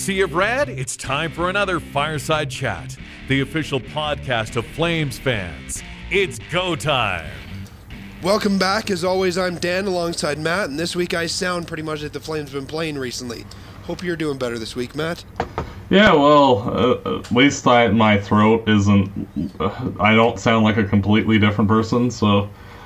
Sea of Red, it's time for another Fireside Chat, the official podcast of Flames fans. It's go time. Welcome back. As always, I'm Dan alongside Matt, and this week I sound pretty much like the Flames have been playing recently. Hope you're doing better this week, Matt. Yeah, well, at least my throat isn't... I don't sound like a completely different person, so...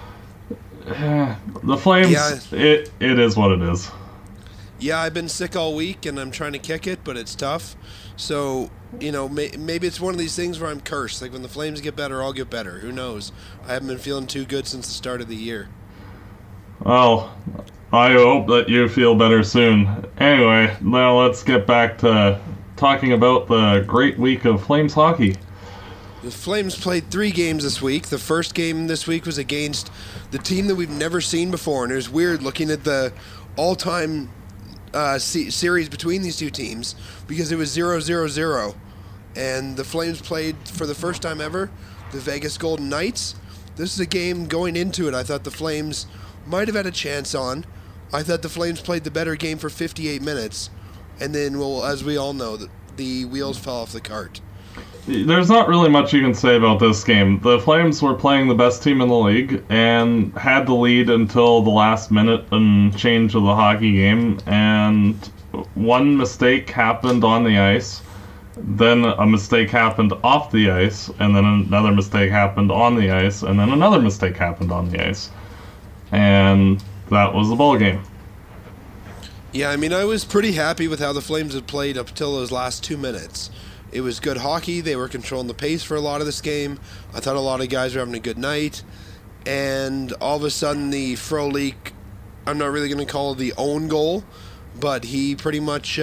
the Flames, Yeah. it is what it is. Yeah, I've been sick all week, and I'm trying to kick it, but it's tough. So, you know, maybe it's one of these things where I'm cursed. Like, when the Flames get better, I'll get better. Who knows? I haven't been feeling too good since the start of the year. Well, I hope that you feel better soon. Anyway, now let's get back to talking about the great week of Flames hockey. The Flames played 3 games this week. The first game this week was against the team that we've never seen before, and it was weird looking at the all-time series between these two teams because it was 0-0-0, and the Flames played for the first time ever the Vegas Golden Knights. This is a game going into it I thought the Flames might have had a chance on. I thought the Flames played the better game for 58 minutes, and then, well, as we all know, the wheels fell off the cart. There's not really much you can say about this game. The Flames were playing the best team in the league and had the lead until the last minute and change of the hockey game, and one mistake happened on the ice, then a mistake happened off the ice, and then another mistake happened on the ice, and then another mistake happened on the ice. And that was the ball game. Yeah, I mean, I was pretty happy with how the Flames had played up until those last 2 minutes. It was good hockey. They were controlling the pace for a lot of this game. I thought a lot of guys were having a good night. And all of a sudden, the Frolik, I'm not really going to call it the own goal, but he pretty much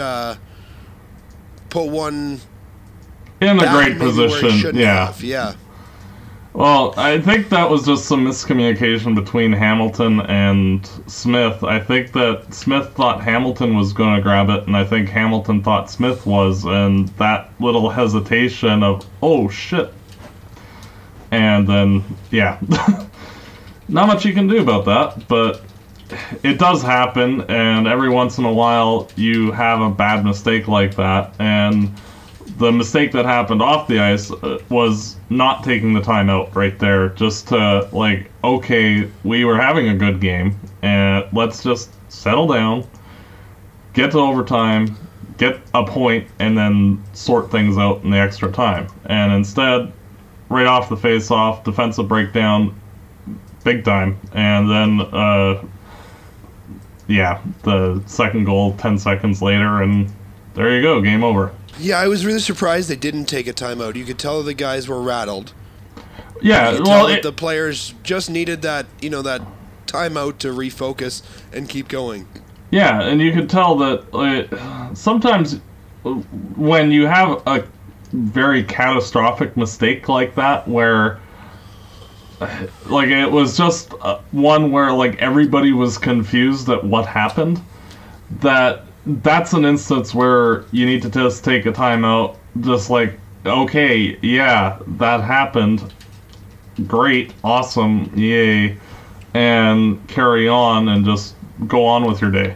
put one in a back great maybe where he position. shouldn't have. Yeah. Well, I think that was just some miscommunication between Hamilton and Smith. I think that Smith thought Hamilton was going to grab it, and I think Hamilton thought Smith was, and that little hesitation of, oh, shit. And then, yeah. Not much you can do about that, but it does happen, and every once in a while you have a bad mistake like that, and the mistake that happened off the ice was not taking the timeout right there, just to, like, okay, we were having a good game, and let's just settle down, get to overtime, get a point, and then sort things out in the extra time. And instead, right off the face-off, defensive breakdown, big time, and then, the second goal 10 seconds later, and there you go, game over. Yeah, I was really surprised they didn't take a timeout. You could tell the guys were rattled. Yeah, you could tell that the players just needed that, that timeout to refocus and keep going. Yeah, and you could tell that sometimes when you have a very catastrophic mistake like that, where like it was just one where like everybody was confused at what happened, that's an instance where you need to just take a timeout, just like, okay, yeah, that happened, great, awesome, yay, and carry on and just go on with your day.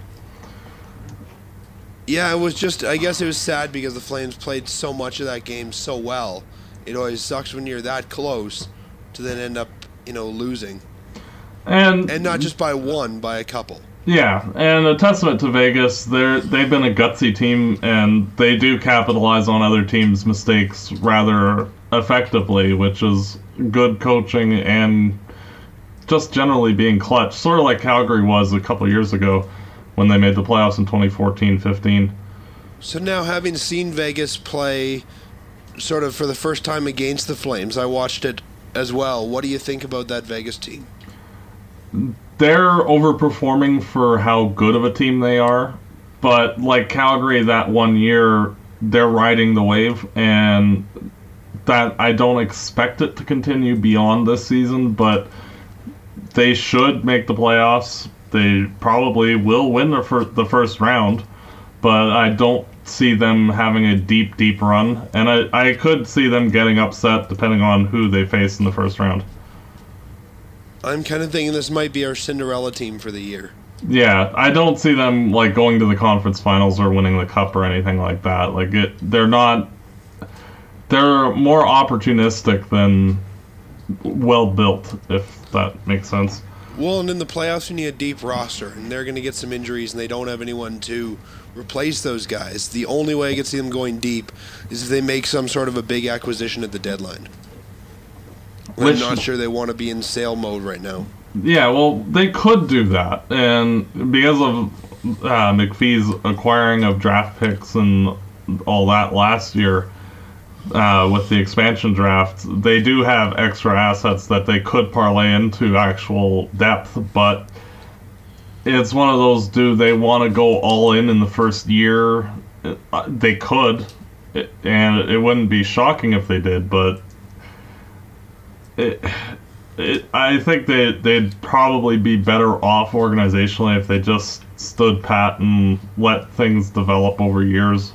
Yeah, it was just, I guess it was sad because the Flames played so much of that game so well. It always sucks when you're that close to then end up, losing. And not just by one, by a couple. Yeah, and a testament to Vegas, they've been a gutsy team, and they do capitalize on other teams' mistakes rather effectively, which is good coaching and just generally being clutch, sort of like Calgary was a couple years ago when they made the playoffs in 2014-15. So now, having seen Vegas play sort of for the first time against the Flames, I watched it as well. What do you think about that Vegas team? They're overperforming for how good of a team they are, but like Calgary that one year, they're riding the wave, and that I don't expect it to continue beyond this season, but they should make the playoffs. They probably will win the first round, but I don't see them having a deep run, and I could see them getting upset depending on who they face in the first round. I'm kind of thinking this might be our Cinderella team for the year. Yeah, I don't see them like going to the conference finals or winning the cup or anything like that. Like they're not. They're more opportunistic than well built, if that makes sense. Well, and in the playoffs, you need a deep roster, and they're going to get some injuries, and they don't have anyone to replace those guys. The only way I could see them going deep is if they make some sort of a big acquisition at the deadline. I'm not sure they want to be in sale mode right now. Yeah, well, they could do that, and because of McPhee's acquiring of draft picks and all that last year with the expansion draft, they do have extra assets that they could parlay into actual depth, but it's one of those, do they want to go all in the first year? They could, and it wouldn't be shocking if they did, but I think they'd probably be better off organizationally if they just stood pat and let things develop over years.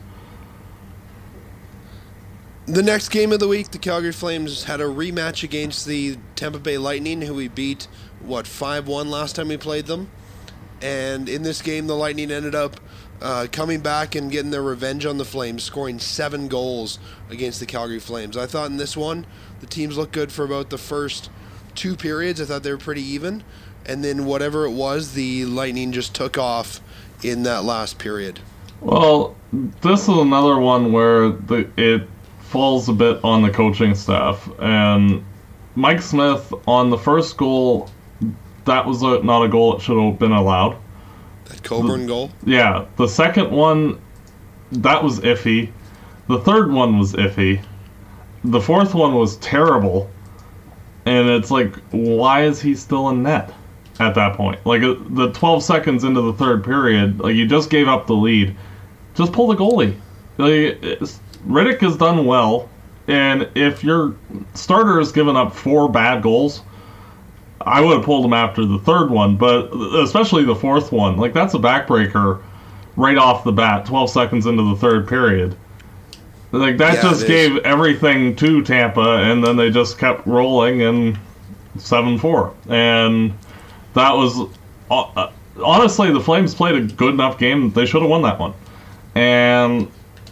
The next game of the week, the Calgary Flames had a rematch against the Tampa Bay Lightning, who we beat, 5-1 last time we played them. And in this game, the Lightning ended up coming back and getting their revenge on the Flames, scoring 7 goals against the Calgary Flames. I thought in this one, the teams looked good for about the first 2 periods. I thought they were pretty even. And then whatever it was, the Lightning just took off in that last period. Well, this is another one where it falls a bit on the coaching staff. And Mike Smith, on the first goal, that was not a goal that should have been allowed. That Coburn goal? Yeah. The second one, that was iffy. The third one was iffy. The fourth one was terrible. And it's like, why is he still in net at that point? Like, the 12 seconds into the third period, like, you just gave up the lead. Just pull the goalie. Like, Rittich has done well, and if your starter has given up 4 bad goals, I would have pulled him after the third one, but especially the fourth one. Like, that's a backbreaker right off the bat, 12 seconds into the third period. Like, that just gave everything to Tampa, and then they just kept rolling, and 7-4. And that was... honestly, the Flames played a good enough game. They should have won that one. And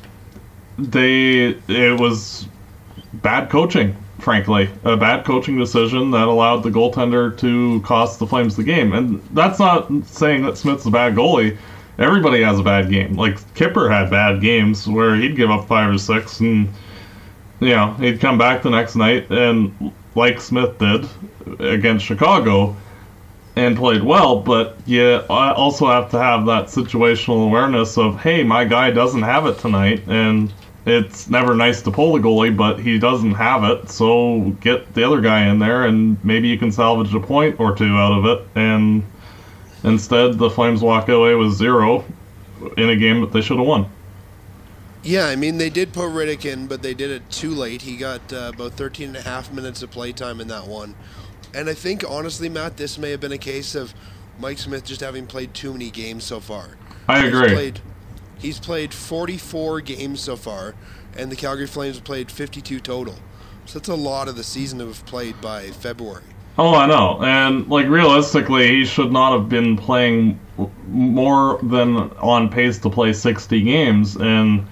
it was bad coaching, frankly. A bad coaching decision that allowed the goaltender to cost the Flames the game. And that's not saying that Smith's a bad goalie. Everybody has a bad game. Like, Kipper had bad games where he'd give up 5 or 6 and, he'd come back the next night and, like Smith did against Chicago, and played well, but you also have to have that situational awareness of, hey, my guy doesn't have it tonight, and it's never nice to pull the goalie, but he doesn't have it, so get the other guy in there, and maybe you can salvage a point or 2 out of it, and instead, the Flames walk away with 0 in a game that they should have won. Yeah, I mean, they did put Rittich in, but they did it too late. He got about 13 and a half minutes of playtime in that one. And I think, honestly, Matt, this may have been a case of Mike Smith just having played too many games so far. I agree. He's played 44 games so far, and the Calgary Flames have played 52 total. So that's a lot of the season to have played by February. Oh, I know. And, like, realistically, he should not have been playing more than on pace to play 60 games. And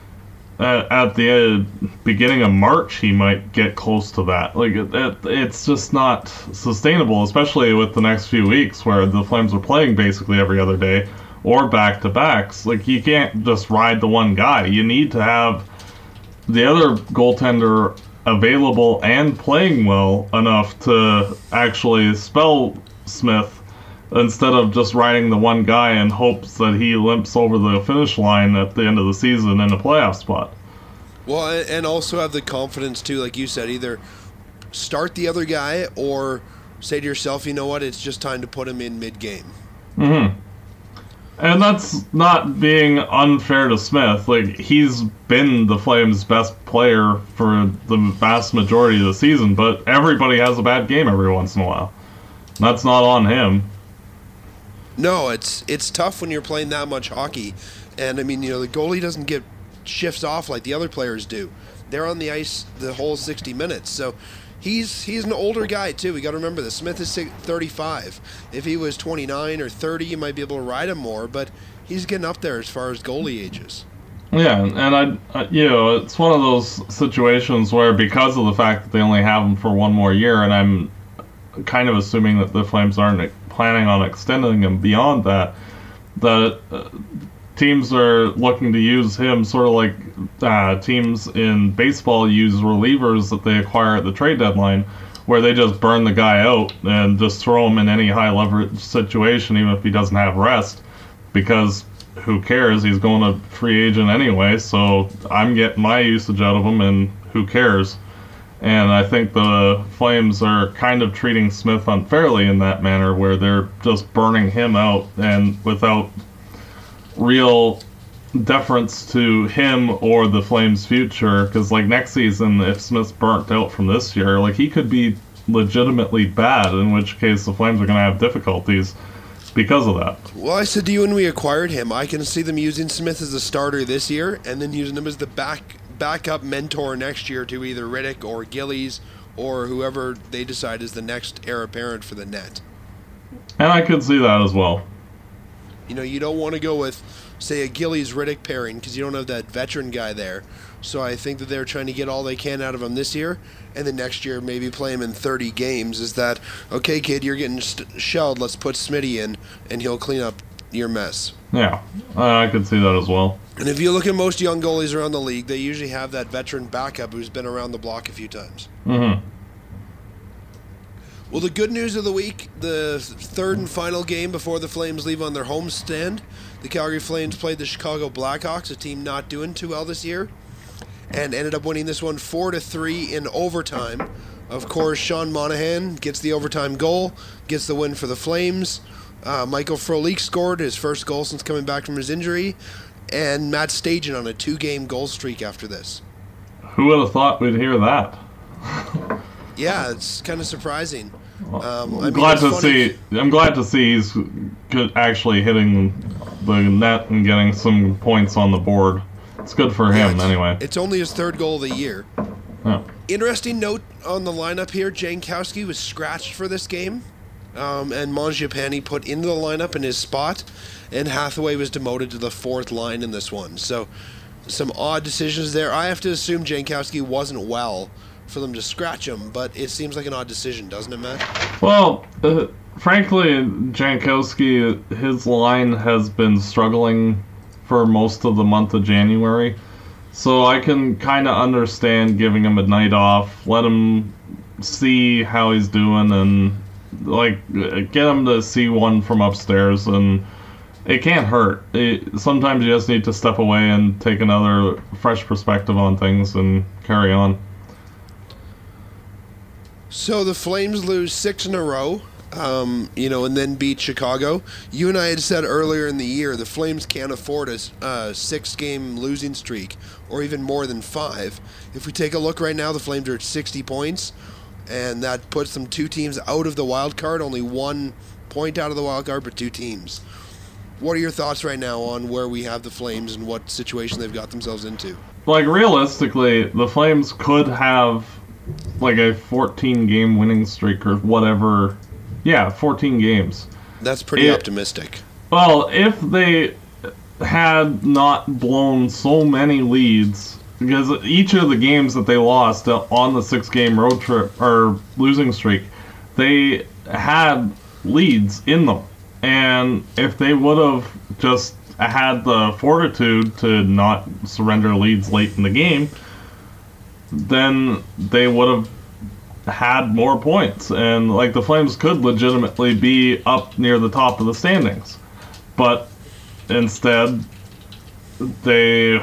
at the beginning of March, he might get close to that. Like, it's just not sustainable, especially with the next few weeks where the Flames are playing basically every other day or back-to-backs. Like, you can't just ride the one guy. You need to have the other goaltender available and playing well enough to actually spell Smith instead of just riding the one guy in hopes that he limps over the finish line at the end of the season in a playoff spot. Well, and also have the confidence too, like you said, either start the other guy or say to yourself, you know what, it's just time to put him in mid-game. Mm-hmm. And that's not being unfair to Smith. Like, he's been the Flames' best player for the vast majority of the season, but everybody has a bad game every once in a while. That's not on him. No, it's tough when you're playing that much hockey. And, I mean, the goalie doesn't get shifts off like the other players do. They're on the ice the whole 60 minutes. So he's an older guy too. We got to remember this. Smith is 35. If he was 29 or 30, you might be able to ride him more, but he's getting up there as far as goalie ages. Yeah, and it's one of those situations where because of the fact that they only have him for one more year, and I'm kind of assuming that the Flames aren't planning on extending him beyond that, teams are looking to use him sort of like teams in baseball use relievers that they acquire at the trade deadline, where they just burn the guy out and just throw him in any high leverage situation, even if he doesn't have rest, because who cares? He's going to free agent anyway, so I'm getting my usage out of him, and who cares? And I think the Flames are kind of treating Smith unfairly in that manner, where they're just burning him out and without real deference to him or the Flames' future. Because like next season, if Smith's burnt out from this year, like he could be legitimately bad, in which case the Flames are going to have difficulties because of that. Well, I said to you when we acquired him, I can see them using Smith as a starter this year and then using him as the backup mentor next year to either Riddick or Gillies or whoever they decide is the next heir apparent for the net. And I could see that as well. You know, you don't want to go with, say, a Gillies-Riddick pairing because you don't have that veteran guy there. So I think that they're trying to get all they can out of him this year, and then next year maybe play him in 30 games. Is that, okay, kid, you're getting shelled, let's put Smitty in, and he'll clean up your mess. Yeah, I could see that as well. And if you look at most young goalies around the league, they usually have that veteran backup who's been around the block a few times. Mm-hmm. Well, the good news of the week, the third and final game before the Flames leave on their homestand, the Calgary Flames played the Chicago Blackhawks, a team not doing too well this year, and ended up winning this one 4-3 in overtime. Of course, Sean Monahan gets the overtime goal, gets the win for the Flames. Michael Frolik scored his first goal since coming back from his injury, and Matt Stajan on a 2-game goal streak after this. Who would have thought we'd hear that? Yeah, it's kind of surprising. I'm glad to see he's actually hitting the net and getting some points on the board. It's good for him, anyway. It's only his third goal of the year. Yeah. Interesting note on the lineup here, Jankowski was scratched for this game, and Mangiapane put into the lineup in his spot, and Hathaway was demoted to the fourth line in this one. So some odd decisions there. I have to assume Jankowski wasn't well for them to scratch him, but it seems like an odd decision, doesn't it, Matt? Well, frankly, Jankowski, his line has been struggling for most of the month of January, so I can kind of understand giving him a night off, let him see how he's doing, and get him to see one from upstairs, and it can't hurt. Sometimes you just need to step away and take another fresh perspective on things and carry on. So the Flames lose 6 in a row, and then beat Chicago. You and I had said earlier in the year the Flames can't afford a 6-game losing streak, or even more than 5. If we take a look right now, the Flames are at 60 points, and that puts them 2 teams out of the wild card, only 1 point out of the wild card, but 2 teams. What are your thoughts right now on where we have the Flames and what situation they've got themselves into? Realistically, the Flames could have a 14-game winning streak or whatever. Yeah, 14 games. That's pretty optimistic. Well, if they had not blown so many leads, because each of the games that they lost on the 6-game road trip or losing streak, they had leads in them. And if they would have just had the fortitude to not surrender leads late in the game, then they would have had more points, and the Flames could legitimately be up near the top of the standings. But instead, they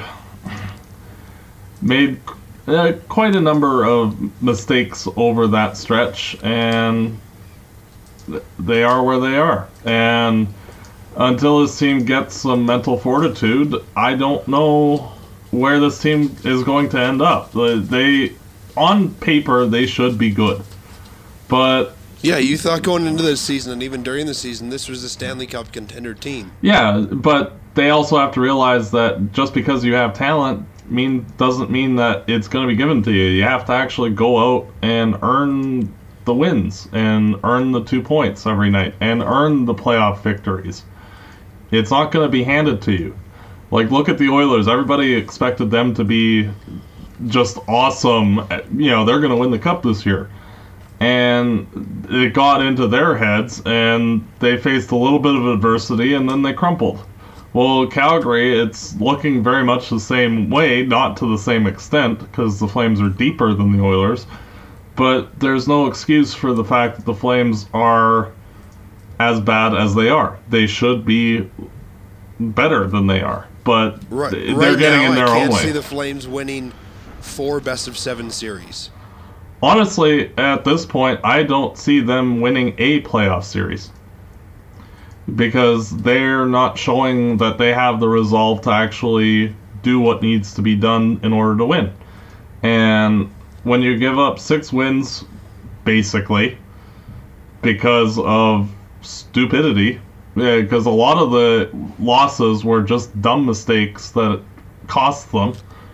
made quite a number of mistakes over that stretch, and they are where they are. And until this team gets some mental fortitude, I don't know where this team is going to end up. They, on paper, they should be good. But yeah, you thought going into this season and even during the season, this was a Stanley Cup contender team. Yeah, but they also have to realize that just because you have talent doesn't mean that it's going to be given to you. You have to actually go out and earn the wins and earn the 2 points every night and earn the playoff victories. It's not going to be handed to you. Like, look at the Oilers. Everybody expected them to be just awesome. You know, they're going to win the cup this year. And it got into their heads, and they faced a little bit of adversity, and then they crumpled. Well, Calgary, it's looking very much the same way, not to the same extent, because the Flames are deeper than the Oilers. But there's no excuse for the fact that the Flames are as bad as they are. They should be better than they are. But they're getting in their own way. I can't see the Flames winning 4 best-of-7 series. Honestly, at this point, I don't see them winning a playoff series. Because they're not showing that they have the resolve to actually do what needs to be done in order to win. And when you give up 6 wins, basically, because of stupidity, because a lot of the losses were just dumb mistakes that cost them,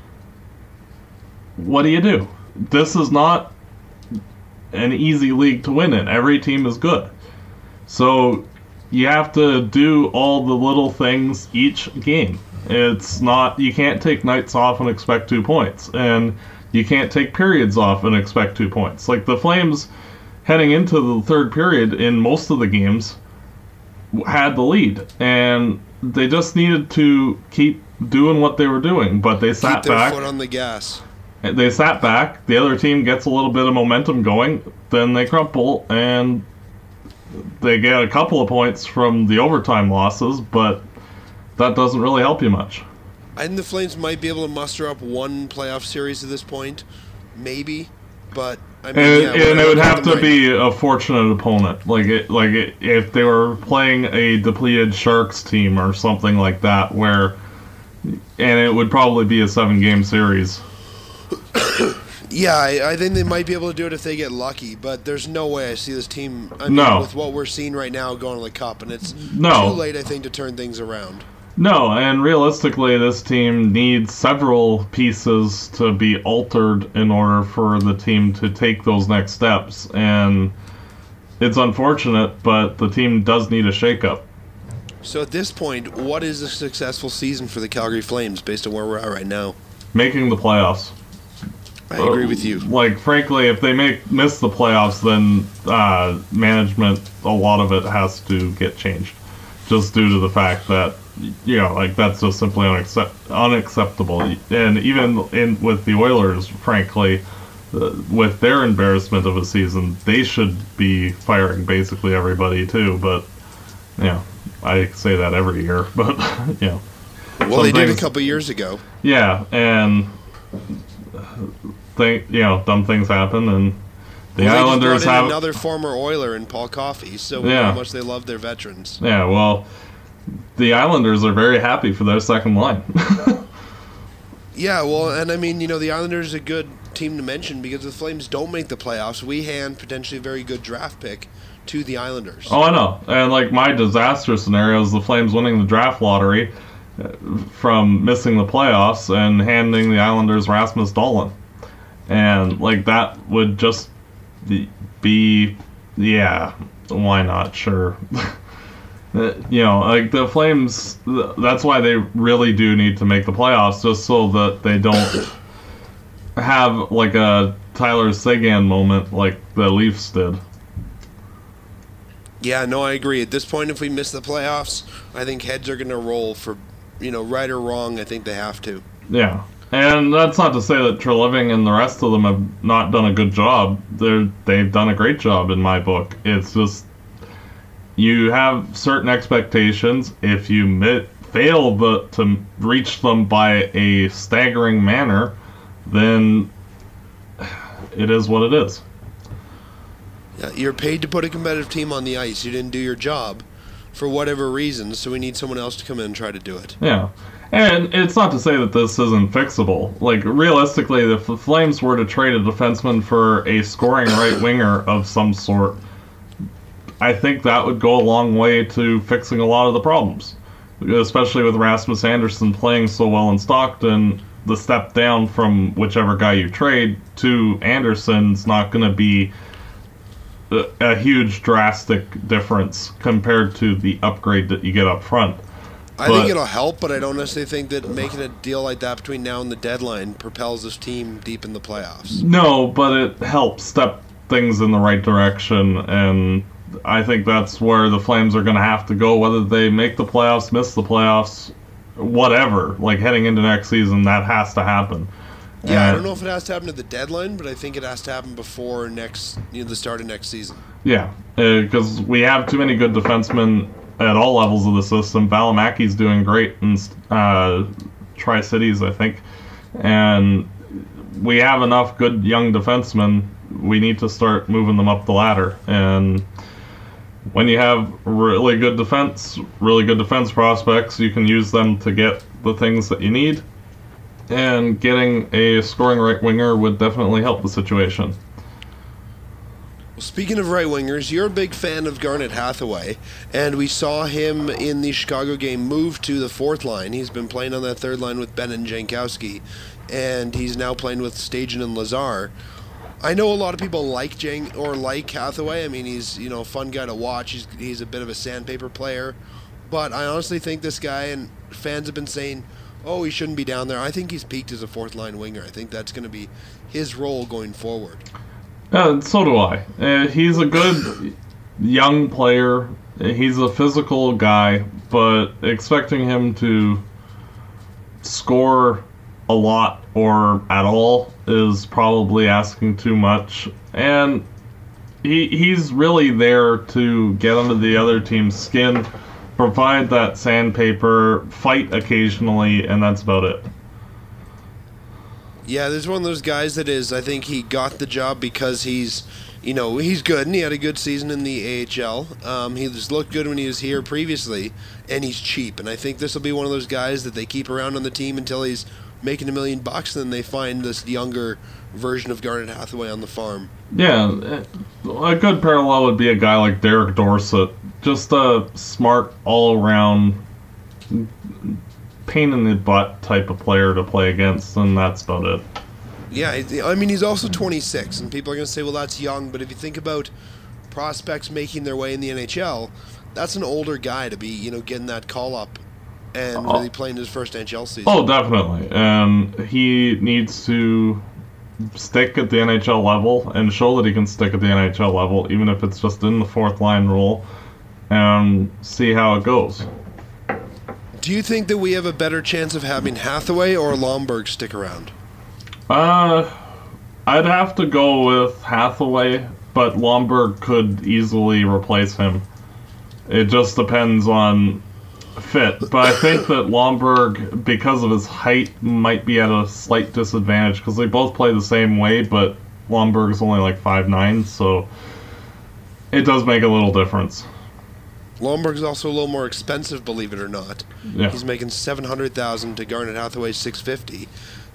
what do? This is not an easy league to win in. Every team is good. So you have to do all the little things each game. It's not, you can't take nights off and expect 2 points. And you can't take periods off and expect 2 points. Like the Flames, heading into the third period in most of the games, had the lead. And they just needed to keep doing what they were doing. But they sat back. Keep their foot on the gas. They sat back. The other team gets a little bit of momentum going. Then they crumple. And they get a couple of points from the overtime losses. But that doesn't really help you much. I think the Flames might be able to muster up 1 playoff series at this point, maybe. But I mean, and it would have to be a fortunate opponent, if they were playing a depleted Sharks team or something like that, and it would probably be a 7-game series. Yeah, I think they might be able to do it if they get lucky, but there's no way I see this team. With what we're seeing right now, going to the Cup, and it's too late, I think, to turn things around. No, and realistically, this team needs several pieces to be altered in order for the team to take those next steps. And it's unfortunate, but the team does need a shakeup. So at this point, what is a successful season for the Calgary Flames based on where we're at right now? Making the playoffs. I agree with you. Frankly, if they miss the playoffs, then management, a lot of it has to get changed. Just due to the fact that, that's just simply unacceptable. And even with the Oilers, frankly, with their embarrassment of a season, they should be firing basically everybody too. But, I say that every year. But, Well, they did a couple years ago. Yeah, and dumb things happen, and the Islanders have another former Oiler in Paul Coffey, so we know how much they love their veterans. Yeah, well, the Islanders are very happy for their second line. Yeah, well, and I mean, the Islanders are a good team to mention because if the Flames don't make the playoffs, we hand potentially a very good draft pick to the Islanders. Oh, I know. And my disaster scenario is the Flames winning the draft lottery from missing the playoffs and handing the Islanders Rasmus Dahlin. And that would just be, why not? Sure. The Flames, that's why they really do need to make the playoffs, just so that they don't have a Tyler Seguin moment like the Leafs did. Yeah, no, I agree. At this point, if we miss the playoffs, I think heads are going to roll for, right or wrong, I think they have to. Yeah. And that's not to say that Treliving and the rest of them have not done a good job. They've done a great job in my book. It's just you have certain expectations. If you fail to reach them by a staggering manner, then it is what it is. Yeah, you're paid to put a competitive team on the ice. You didn't do your job for whatever reason, so we need someone else to come in and try to do it. Yeah. And it's not to say that this isn't fixable. Realistically, if the Flames were to trade a defenseman for a scoring right winger of some sort, I think that would go a long way to fixing a lot of the problems. Especially with Rasmus Andersson playing so well in Stockton, the step down from whichever guy you trade to Anderson's not going to be a huge drastic difference compared to the upgrade that you get up front. I think it'll help, but I don't necessarily think that making a deal like that between now and the deadline propels this team deep in the playoffs. No, but it helps step things in the right direction, and I think that's where the Flames are going to have to go, whether they make the playoffs, miss the playoffs, whatever. Like, heading into next season, that has to happen. Yeah, I don't know if it has to happen at the deadline, but I think it has to happen before the start of next season. Yeah, because we have too many good defensemen at all levels of the system. Valimaki's doing great in Tri-Cities, I think. And we have enough good young defensemen. We need to start moving them up the ladder. And when you have really good defense prospects, you can use them to get the things that you need. And getting a scoring right winger would definitely help the situation. Well, speaking of right wingers, you're a big fan of Garnet Hathaway, and we saw him in the Chicago game move to the fourth line. He's been playing on that third line with Bennett and Jankowski, and he's now playing with Stajan and Lazar. I know a lot of people like Hathaway. I mean, he's a fun guy to watch. He's a bit of a sandpaper player, but I honestly think this guy, and fans have been saying, oh, he shouldn't be down there. I think he's peaked as a fourth-line winger. I think that's going to be his role going forward. So do I. He's a good young player. He's a physical guy, but expecting him to score a lot or at all is probably asking too much. And he's really there to get under the other team's skin, provide that sandpaper, fight occasionally, and that's about it. Yeah, there's one of those guys that I think he got the job because he's good, and he had a good season in the AHL. He just looked good when he was here previously, and he's cheap. And I think this will be one of those guys that they keep around on the team until he's making $1 million, and then they find this younger version of Garnet Hathaway on the farm. Yeah, a good parallel would be a guy like Derek Dorsett. Just a smart, all-around, pain-in-the-butt type of player to play against, and that's about it. Yeah, I mean, he's also 26, and people are going to say, well, that's young, but if you think about prospects making their way in the NHL, that's an older guy to be, getting that call-up and really playing his first NHL season. Oh, definitely. And he needs to stick at the NHL level and show that he can stick at the NHL level, even if it's just in the fourth-line role, and see how it goes. Do you think that we have a better chance of having Hathaway or Lomberg stick around? I'd have to go with Hathaway, but Lomberg could easily replace him. It just depends on fit. But I think that Lomberg, because of his height, might be at a slight disadvantage because they both play the same way, but Lomberg's only like 5'9", so it does make a little difference. Lomberg's also a little more expensive, believe it or not. Yeah. He's making $700,000 to Garnet Hathaway's $650,000.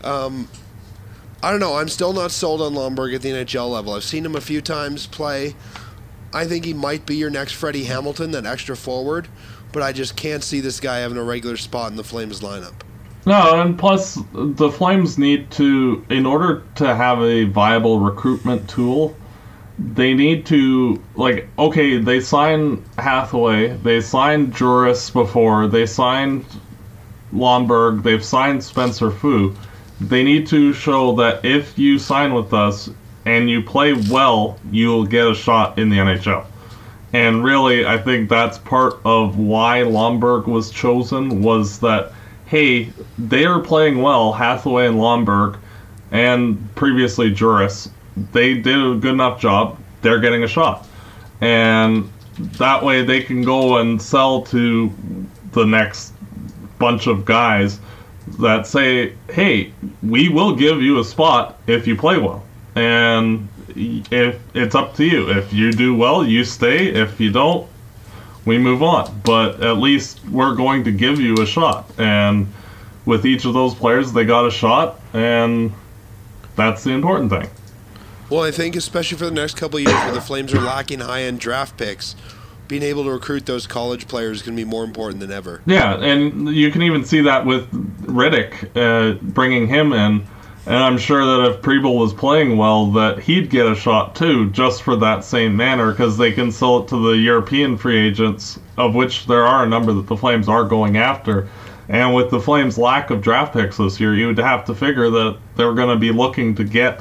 I don't know. I'm still not sold on Lomberg at the NHL level. I've seen him a few times play. I think he might be your next Freddie Hamilton, that extra forward, but I just can't see this guy having a regular spot in the Flames lineup. No, and plus, the Flames need to, in order to have a viable recruitment tool, they need to, they signed Hathaway, they signed Juris before, they signed Lomberg, they've signed Spencer Fu. They need to show that if you sign with us and you play well, you'll get a shot in the NHL. And really, I think that's part of why Lomberg was chosen, was that, hey, they are playing well, Hathaway and Lomberg, and previously Juris. They did a good enough job, they're getting a shot. And that way they can go and sell to the next bunch of guys that say, hey, we will give you a spot if you play well. And if it's up to you. If you do well, you stay. If you don't, we move on. But at least we're going to give you a shot. And with each of those players, they got a shot, and that's the important thing. Well, I think especially for the next couple of years where the Flames are lacking high-end draft picks, being able to recruit those college players is going to be more important than ever. Yeah, and you can even see that with Riddick, bringing him in. And I'm sure that if Preble was playing well, that he'd get a shot too, just for that same manner, because they can sell it to the European free agents, of which there are a number that the Flames are going after. And with the Flames' lack of draft picks this year, you would have to figure that they're going to be looking to get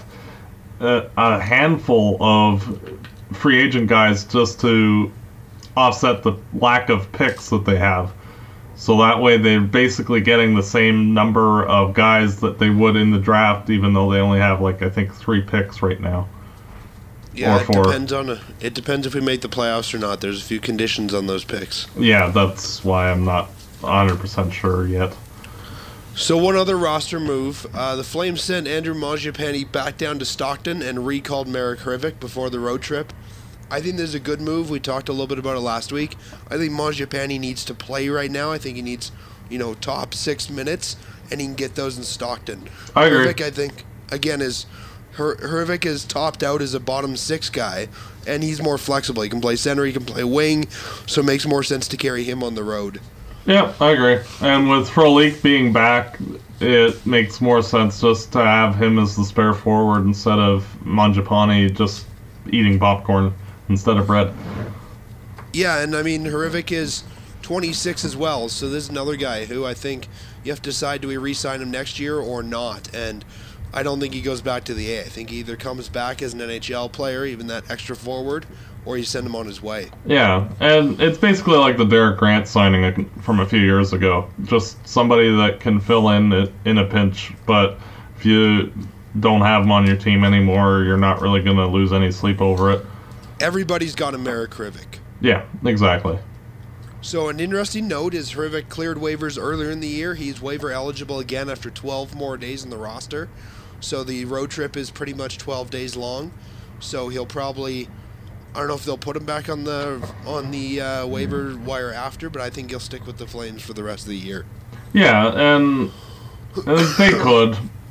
a handful of free agent guys just to offset the lack of picks that they have. So that way they're basically getting the same number of guys that they would in the draft, even though they only have, like, I think 3 picks right now. Yeah, it depends if we make the playoffs or not. There's a few conditions on those picks. Yeah, that's why I'm not 100% sure yet. So one other roster move. The Flames sent Andrew Mangiapane back down to Stockton and recalled Marek Hrivik before the road trip. I think this is a good move. We talked a little bit about it last week. I think Mangiapane needs to play right now. I think he needs, top 6 minutes, and he can get those in Stockton. I agree. Hrivik, I think, again, Hrivik is topped out as a bottom 6 guy, and he's more flexible. He can play center, he can play wing, so it makes more sense to carry him on the road. Yeah, I agree. And with Frolik being back, it makes more sense just to have him as the spare forward instead of Mangiapane just eating popcorn instead of bread. Yeah, and I mean, Hrivik is 26 as well, so this is another guy who I think you have to decide, do we re-sign him next year or not? And I don't think he goes back to the A. I think he either comes back as an NHL player, even that extra forward, or you send him on his way. Yeah, and it's basically like the Derek Grant signing from a few years ago. Just somebody that can fill in a pinch, but if you don't have him on your team anymore, you're not really going to lose any sleep over it. Everybody's got a Marek Hrivik. Yeah, exactly. So an interesting note is Hrivik cleared waivers earlier in the year. He's waiver eligible again after 12 more days in the roster. So the road trip is pretty much 12 days long. So he'll probably, I don't know if they'll put him back on the waiver wire after, but I think he'll stick with the Flames for the rest of the year. Yeah, and they could.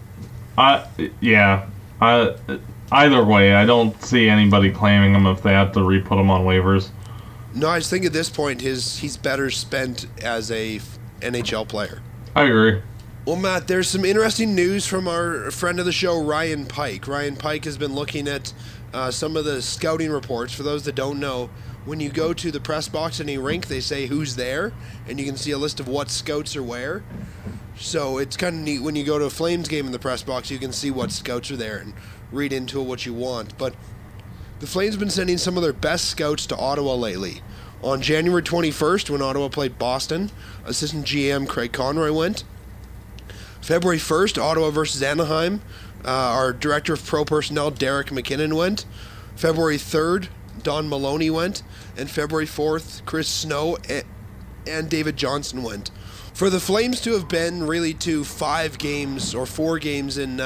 Either way, I don't see anybody claiming him if they have to re-put him on waivers. No, I just think at this point he's better spent as a NHL player. I agree. Well, Matt, there's some interesting news from our friend of the show, Ryan Pike. Ryan Pike has been looking at some of the scouting reports. For those that don't know, when you go to the press box in a rink, they say who's there, and you can see a list of what scouts are where. So it's kind of neat. When you go to a Flames game in the press box, you can see what scouts are there and read into it what you want. But the Flames have been sending some of their best scouts to Ottawa lately. On January 21st, when Ottawa played Boston, assistant GM Craig Conroy went. February 1st, Ottawa versus Anaheim, our director of pro personnel, Derek McKinnon, went. February 3rd, Don Maloney went. And February 4th, Chris Snow and David Johnson went. For the Flames to have been really to 5 games or 4 games in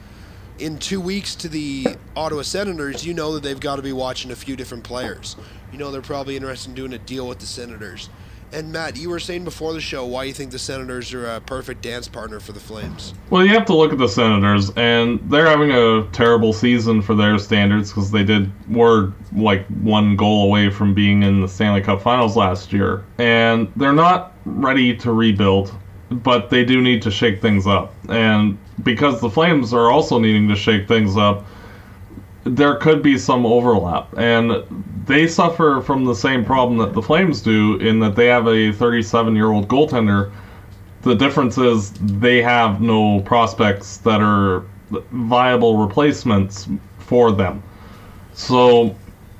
2 weeks to the Ottawa Senators, you know that they've got to be watching a few different players. You know they're probably interested in doing a deal with the Senators. And Matt, you were saying before the show why you think the Senators are a perfect dance partner for the Flames. Well, you have to look at the Senators, and they're having a terrible season for their standards because were like 1 goal away from being in the Stanley Cup Finals last year. And they're not ready to rebuild, but they do need to shake things up. And because the Flames are also needing to shake things up, there could be some overlap. And they suffer from the same problem that the Flames do in that they have a 37-year-old goaltender. The difference is they have no prospects that are viable replacements for them. So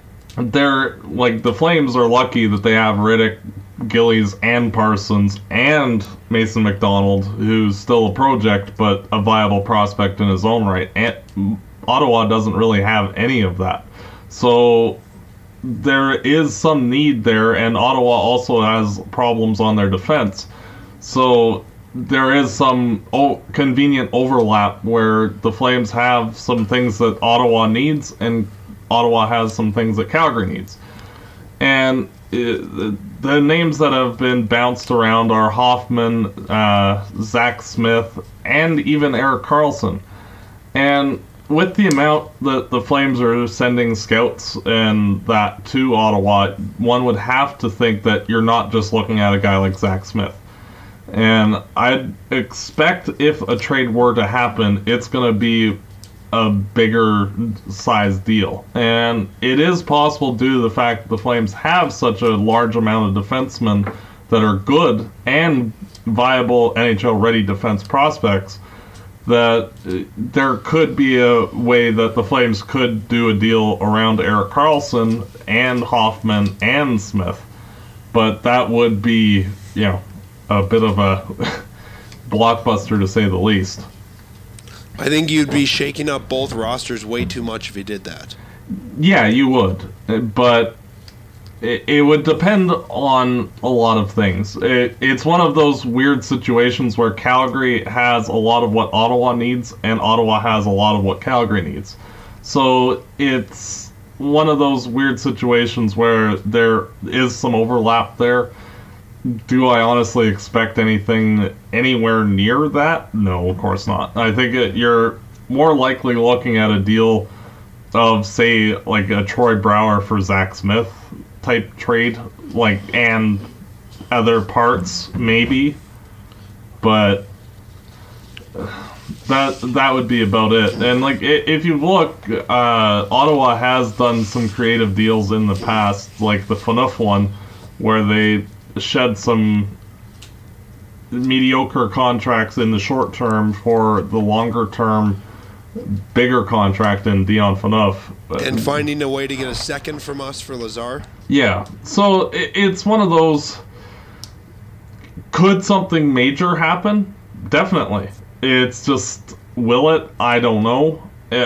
the Flames are lucky that they have Riddick, Gillies, and Parsons, and Mason McDonald, who's still a project but a viable prospect in his own right. And Ottawa doesn't really have any of that. So there is some need there, and Ottawa also has problems on their defense. So there is some convenient overlap where the Flames have some things that Ottawa needs, and Ottawa has some things that Calgary needs. And the names that have been bounced around are Hoffman, Zach Smith, and even Erik Karlsson. And with the amount that the Flames are sending scouts and that to Ottawa, one would have to think that you're not just looking at a guy like Zach Smith. And I'd expect if a trade were to happen, it's going to be a bigger size deal. And it is possible due to the fact that the Flames have such a large amount of defensemen that are good and viable NHL-ready defense prospects, that there could be a way that the Flames could do a deal around Erik Karlsson and Hoffman and Smith. But that would be, a bit of a blockbuster to say the least. I think you'd be shaking up both rosters way too much if you did that. Yeah, you would. But it would depend on a lot of things. It's one of those weird situations where Calgary has a lot of what Ottawa needs, and Ottawa has a lot of what Calgary needs. So it's one of those weird situations where there is some overlap there. Do I honestly expect anything anywhere near that? No, of course not. I think you're more likely looking at a deal of, say, like a Troy Brouwer for Zach Smith type trade, and other parts maybe, but that would be about it. And if you look, Ottawa has done some creative deals in the past, like the Phaneuf one, where they shed some mediocre contracts in the short term for the longer term bigger contract in Dion Phaneuf. And finding a way to get a second from us for Lazar? Yeah. So it's one of those, could something major happen? Definitely. It's just, will it? I don't know.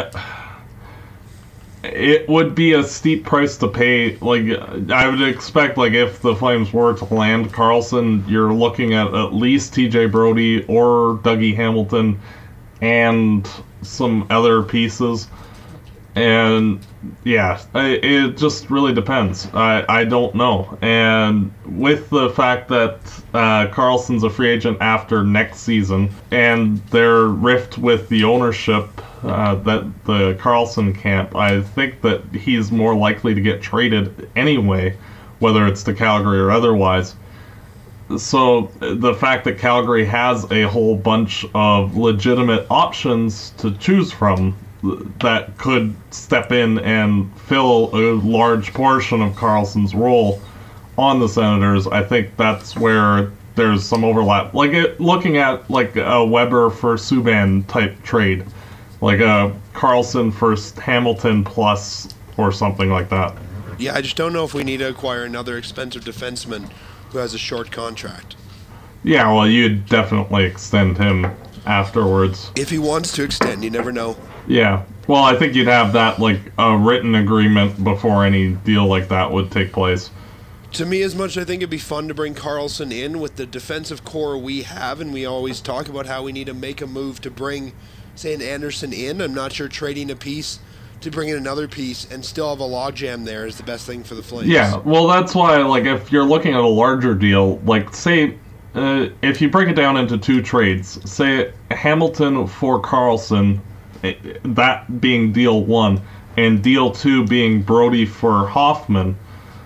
It would be a steep price to pay. I would expect, if the Flames were to land Karlsson, you're looking at least TJ Brodie or Dougie Hamilton and some other pieces. And yeah, it just really depends. I don't know. And with the fact that Karlsson's a free agent after next season, and their rift with the ownership, that the Karlsson camp, I think that he's more likely to get traded anyway, whether it's to Calgary or otherwise. So the fact that Calgary has a whole bunch of legitimate options to choose from that could step in and fill a large portion of Karlsson's role on the Senators, I think that's where there's some overlap. Looking at a Weber for Subban type trade, like a Karlsson for Hamilton plus or something like that. Yeah, I just don't know if we need to acquire another expensive defenseman who has a short contract. Yeah, well, you'd definitely extend him afterwards. If he wants to extend, you never know. Yeah. Well, I think you'd have that, a written agreement before any deal like that would take place. To me, as much I think it'd be fun to bring Karlsson in with the defensive core we have, and we always talk about how we need to make a move to bring, say, an Anderson in. I'm not sure trading a piece to bring in another piece and still have a logjam there is the best thing for the Flames. Yeah, well, that's why, if you're looking at a larger deal, say, if you break it down into two trades, say Hamilton for Karlsson, that being deal one, and deal two being Brodie for Hoffman,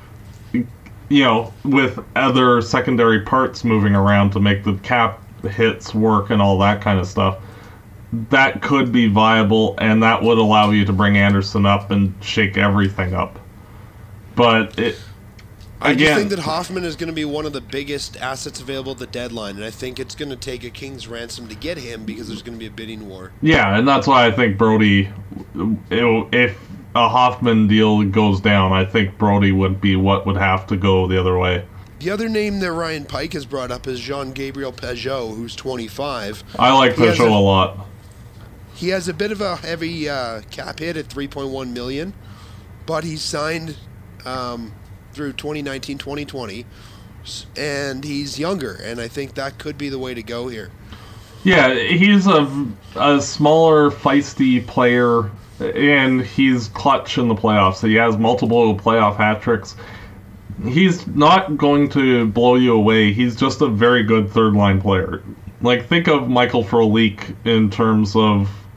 with other secondary parts moving around to make the cap hits work and all that kind of stuff, that could be viable, and that would allow you to bring Anderson up and shake everything up. But I just think that Hoffman is going to be one of the biggest assets available at the deadline, and I think it's going to take a king's ransom to get him because there's going to be a bidding war. Yeah, and that's why I think Brodie, if a Hoffman deal goes down, I think Brodie would be what would have to go the other way. The other name that Ryan Pike has brought up is Jean-Gabriel Pageau, who's 25. I like Pageau a lot. He has a bit of a heavy cap hit at $3.1 million, but he's signed through 2019-2020, and he's younger, and I think that could be the way to go here. Yeah, he's a smaller, feisty player, and he's clutch in the playoffs. He has multiple playoff hat tricks. He's not going to blow you away. He's just a very good third-line player. Think of Michael Frolik in terms of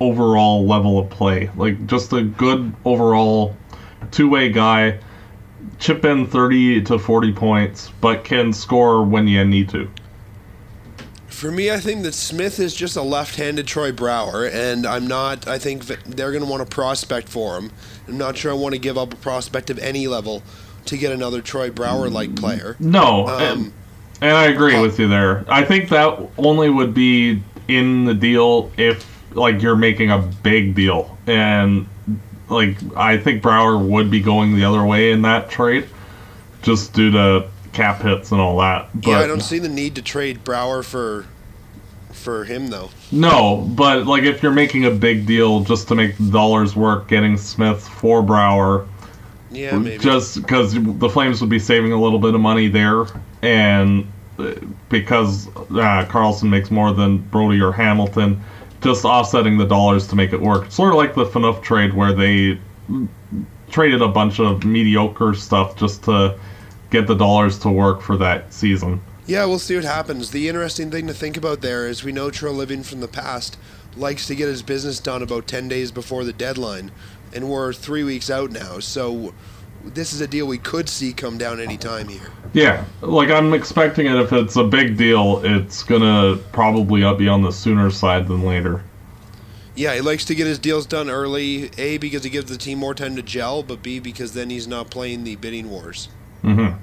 overall level of play. Like, just a good overall two-way guy, chip in 30 to 40 points, but can score when you need to. For me, I think that Smith is just a left-handed Troy Brouwer, and I think they're going to want to prospect for him. I'm not sure I want to give up a prospect of any level to get another Troy Brouwer-like player. No, and I agree with you there. I think that only would be in the deal if, like, you're making a big deal. And, like, I think Brouwer would be going the other way in that trade, just due to cap hits and all that. But, yeah, I don't see the need to trade Brouwer for him, though. No, but, like, if you're making a big deal just to make the dollars work, getting Smith for Brouwer... Yeah, maybe. Just because the Flames would be saving a little bit of money there, and because Carlson makes more than Brody or Hamilton, just offsetting the dollars to make it work. Sort of like the Phaneuf trade where they traded a bunch of mediocre stuff just to get the dollars to work for that season. Yeah, we'll see what happens. The interesting thing to think about there is we know Treliving from the past likes to get his business done about 10 days before the deadline. And we're 3 weeks out now, so this is a deal we could see come down any time here. Yeah, like I'm expecting it. If it's a big deal, it's gonna probably be on the sooner side than later. Yeah, he likes to get his deals done early, A, because he gives the team more time to gel, but B, because then he's not playing the bidding wars. Mm-hmm.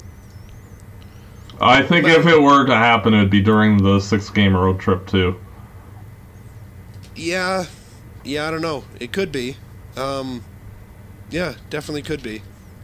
I think if it were to happen, it would be during the 6-game road trip, too. Yeah, I don't know. It could be. Yeah, definitely could be.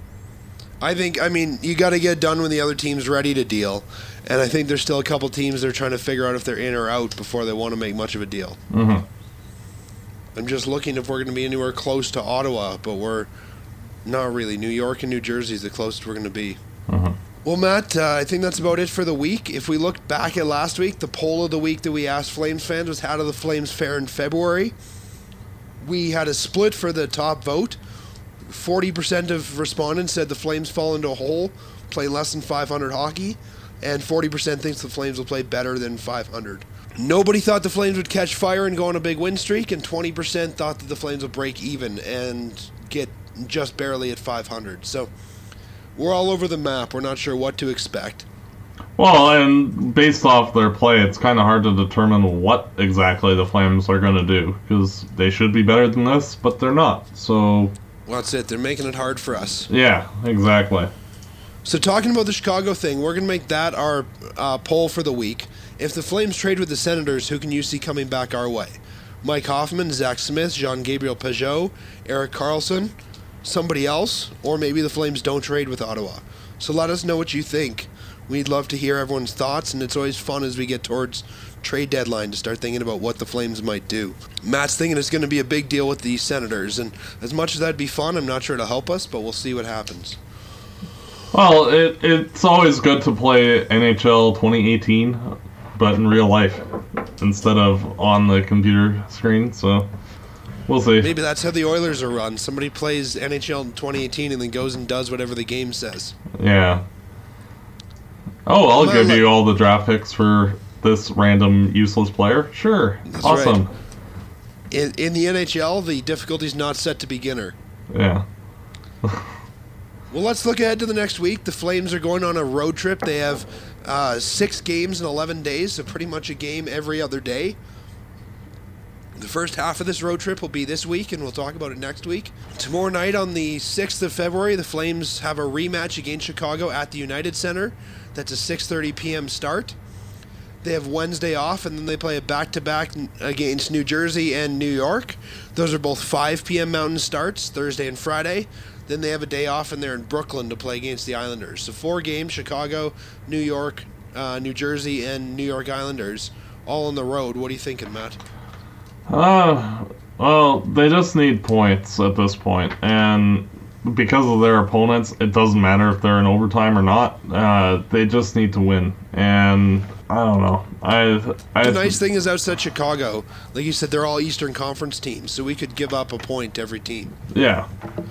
I mean, you got to get done when the other team's ready to deal, and I think there's still a couple teams that are trying to figure out if they're in or out before they want to make much of a deal. Mm-hmm. I'm just looking if we're going to be anywhere close to Ottawa, but we're not really. New York and New Jersey is the closest we're going to be. Mm-hmm. Well, Matt, I think that's about it for the week. If we look back at last week, the poll of the week that we asked Flames fans was how do the Flames fare in February? We had a split for the top vote. 40% of respondents said the Flames fall into a hole, play less than 500 hockey, and 40% thinks the Flames will play better than 500. Nobody thought the Flames would catch fire and go on a big win streak, and 20% thought that the Flames would break even and get just barely at 500. So we're all over the map. We're not sure what to expect. Well, and based off their play, it's kind of hard to determine what exactly the Flames are going to do, because they should be better than this, but they're not. So, well, that's it. They're making it hard for us. Yeah, exactly. So talking about the Chicago thing, we're going to make that our poll for the week. If the Flames trade with the Senators, who can you see coming back our way? Mike Hoffman, Zach Smith, Jean-Gabriel Pageau, Erik Karlsson, somebody else, or maybe the Flames don't trade with Ottawa. So let us know what you think. We'd love to hear everyone's thoughts, and it's always fun as we get towards trade deadline to start thinking about what the Flames might do. Matt's thinking it's going to be a big deal with the Senators, and as much as that'd be fun, I'm not sure it'll help us, but we'll see what happens. Well, it's always good to play NHL 2018, but in real life, instead of on the computer screen, so we'll see. Maybe that's how the Oilers are run. Somebody plays NHL 2018 and then goes and does whatever the game says. Yeah. Oh, I'll give you all the draft picks for this random useless player. Sure. That's awesome. Right. In the NHL, the difficulty's not set to beginner. Yeah. Well, let's look ahead to the next week. The Flames are going on a road trip. They have 6 games in 11 days, so pretty much a game every other day. The first half of this road trip will be this week, and we'll talk about it next week. Tomorrow night on the 6th of February, the Flames have a rematch against Chicago at the United Center. That's a 6:30 p.m. start. They have Wednesday off, and then they play a back-to-back against New Jersey and New York. Those are both 5 p.m. Mountain starts, Thursday and Friday. Then they have a day off, and they're in Brooklyn to play against the Islanders. So 4 games, Chicago, New York, New Jersey, and New York Islanders, all on the road. What are you thinking, Matt? Well, they just need points at this point, and because of their opponents, it doesn't matter if they're in overtime or not. They just need to win, and I don't know. The nice thing is outside Chicago, like you said, they're all Eastern Conference teams, so we could give up a point to every team. Yeah.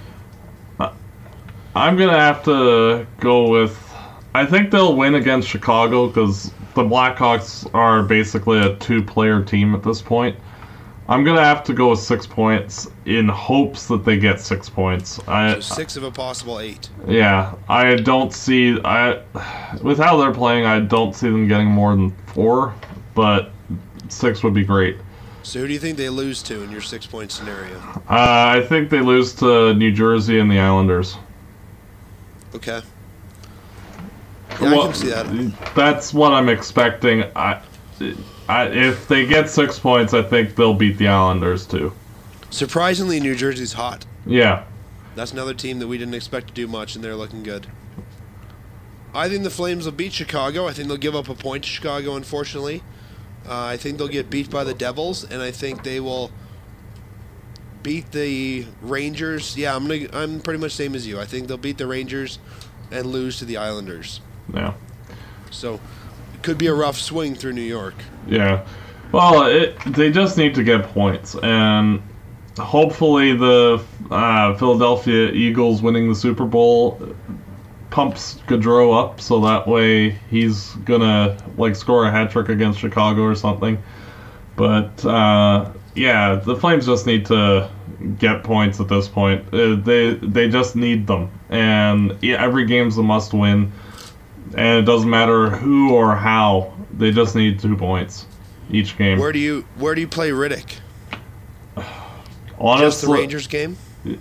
I'm going to have to go with... I think they'll win against Chicago because the Blackhawks are basically a 2-player team at this point. I'm going to have to go with 6 points in hopes that they get 6 points. So 6 of a possible 8. Yeah, I don't see... with how they're playing, I don't see them getting more than 4, but 6 would be great. So who do you think they lose to in your 6-point scenario? I think they lose to New Jersey and the Islanders. Okay. Yeah, I can see that. That's what I'm expecting. If they get 6 points, I think they'll beat the Islanders too. Surprisingly, New Jersey's hot. Yeah. That's another team that we didn't expect to do much, and they're looking good. I think the Flames will beat Chicago. I think they'll give up a point to Chicago, unfortunately. I think they'll get beat by the Devils, and I think they will beat the Rangers. Yeah, I'm pretty much same as you. I think they'll beat the Rangers and lose to the Islanders. Yeah. So it could be a rough swing through New York. Yeah. Well, they just need to get points, and hopefully the Philadelphia Eagles winning the Super Bowl pumps Gaudreau up, so that way he's gonna score a hat trick against Chicago or something. But yeah, the Flames just need to get points at this point. They just need them, and every game's a must win. And it doesn't matter who or how; they just need 2 points each game. Where do you play Riddick? Honestly, just the Rangers game?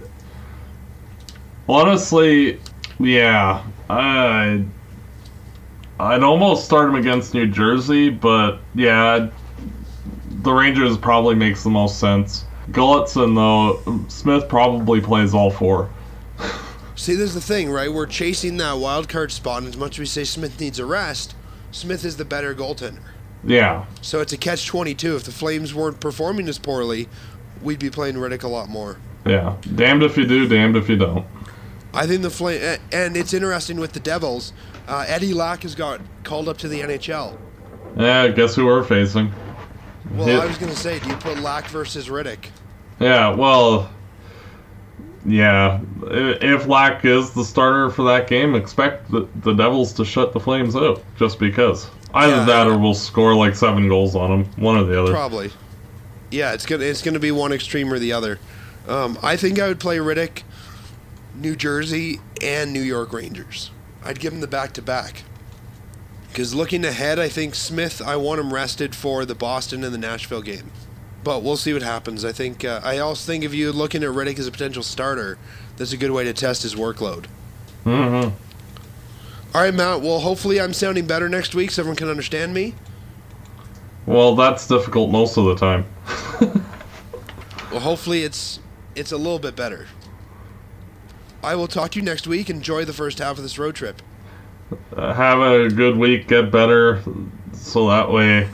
Honestly, yeah. I'd almost start him against New Jersey, but yeah, the Rangers probably makes the most sense. Gulutzan, though, Smith probably plays all 4. See, this is the thing, right? We're chasing that wild card spot, and as much as we say Smith needs a rest, Smith is the better goaltender. Yeah. So it's a catch-22. If the Flames weren't performing as poorly, we'd be playing Riddick a lot more. Yeah. Damned if you do, damned if you don't. I think and it's interesting with the Devils. Eddie Lack has got called up to the NHL. Yeah, guess who we're facing? Well, I was going to say, do you put Lack versus Riddick? Yeah, well, yeah. If Lack is the starter for that game, expect the Devils to shut the Flames out, just because. Either that or we'll score 7 goals on them, one or the other. Probably. Yeah, it's gonna be one extreme or the other. I think I would play Riddick, New Jersey, and New York Rangers. I'd give him the back-to-back. Because looking ahead, I think Smith, I want him rested for the Boston and the Nashville game. But we'll see what happens. I think I also think if you're looking at Riddick as a potential starter, that's a good way to test his workload. Mm-hmm. All right, Matt. Well, hopefully I'm sounding better next week so everyone can understand me. Well, that's difficult most of the time. Well, hopefully it's a little bit better. I will talk to you next week. Enjoy the first half of this road trip. Have a good week, get better, so that way,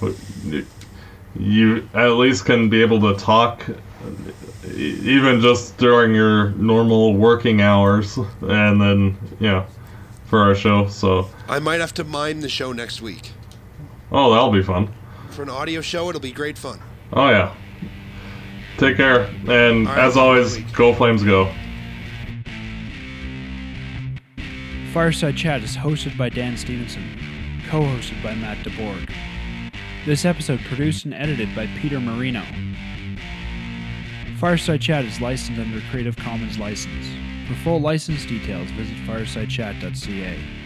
you at least can be able to talk, even just during your normal working hours, and then, for our show, so. I might have to mime the show next week. Oh, that'll be fun. For an audio show, it'll be great fun. Oh, yeah. Take care, and right, as always, go Flames go. Fireside Chat is hosted by Dan Stevenson, co-hosted by Matt DeBorg. This episode produced and edited by Peter Marino. Fireside Chat is licensed under Creative Commons license. For full license details, visit firesidechat.ca.